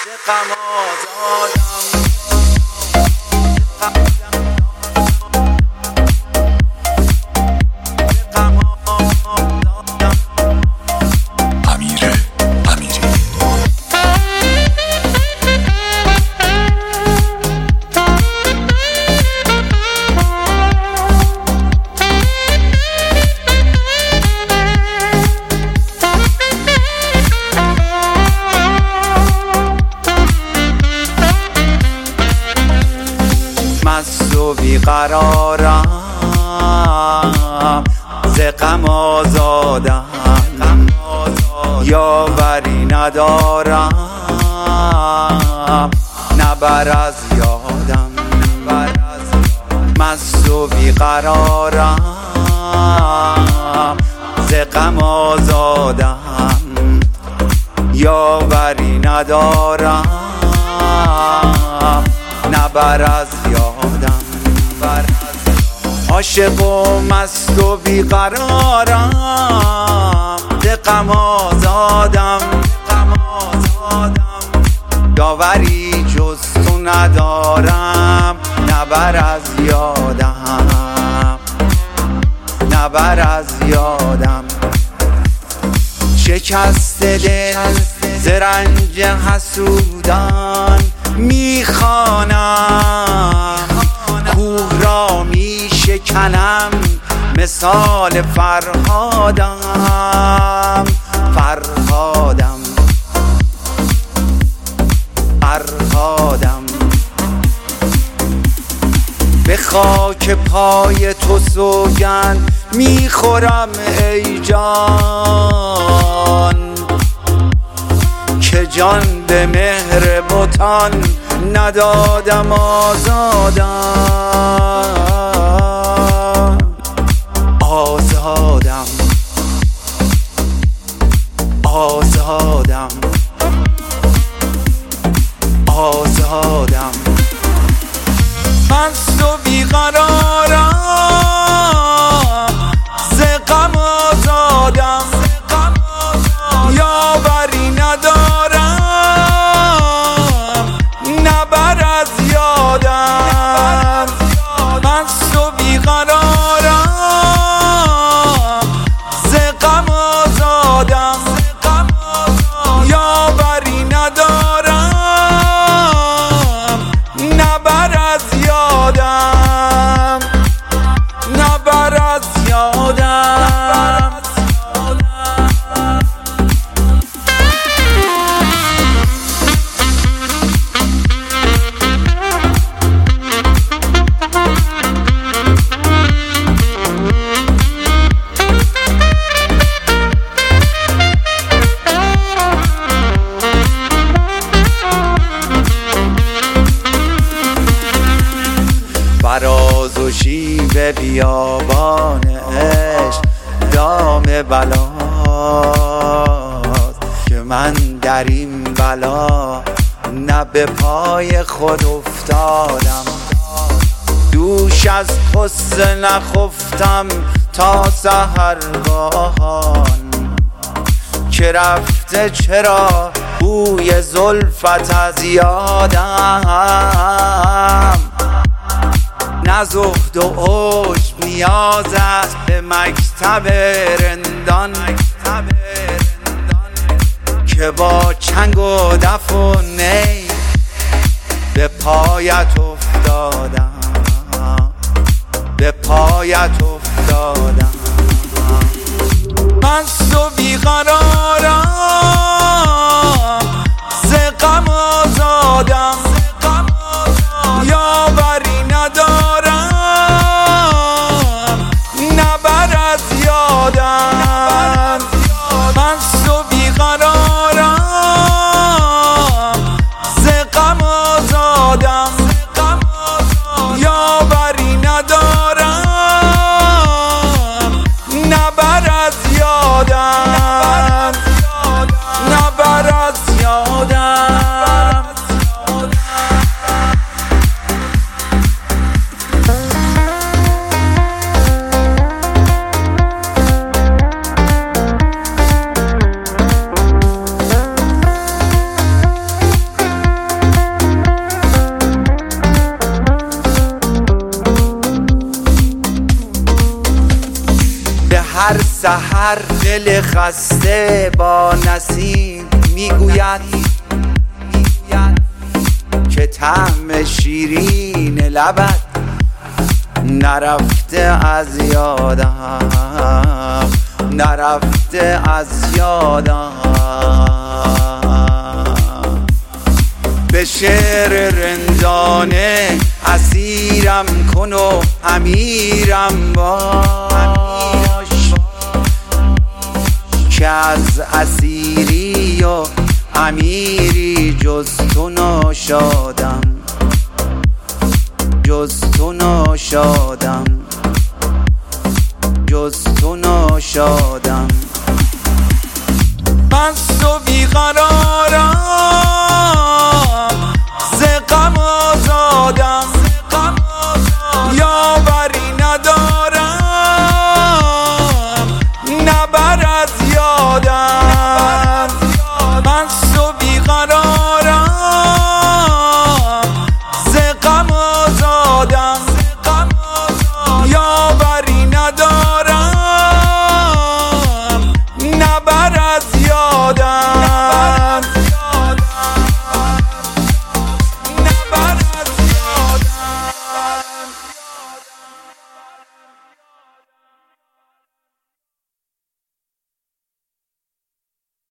غم آزادم. مست و بیقرارم ز غم آزادم، یاوری ندارم نبر از یادم. مست و بیقرارم ز غم آزادم، یاوری ندارم نبر از یادم. عاشق و مست و بیقرارم ز غم آزادم، یاوری جز تو ندارم نبر از یادم، نبر از یادم. شکست دل ز رنج حسودان میخوانم، کوه را میشکنم مثال فرهادم. فرهادم فرهادم به خاک پای تو سوگند میخورم ای جان، که جان به مهر بتان ندادم آزادم. آزادم آزادم آزادم. مست و بیقرارم ز غم آزادم، یاوری ندارم نبر از یادم. مست و بیقرارم ز غم آزادم، یاوری ندارم نبر از یادم، نبر از یادم. فراز و شیب بیابان عشق دام بلاست، که من در این بلا نه به پای خود افتادم. دوش از غصه نخفتم تا سحرگاهان، که رفته چرا بوی زلفت از یادم. نه زهد و عجب نیاز است به مکتب رندان، که با چنگ و دف و نی به پایت افتادم، به پایت افتادم. مست و بیقرارم ز غم آزادم، یاوری ندارم نبر از یادم. مست و بیقرارم ز غم آزادم، یاوری ندارم نبر از یادم، سحر دل خسته با نسیم میگوید که طعم شیرین لبت نرفته از یادم، نرفته از یادم. به شعر رندانه اسیرم کن و امیرم باش که از اسیری و امیری جز تو ناشادم، جز تو ناشادم، جز تو ناشادم. مست و بیقرار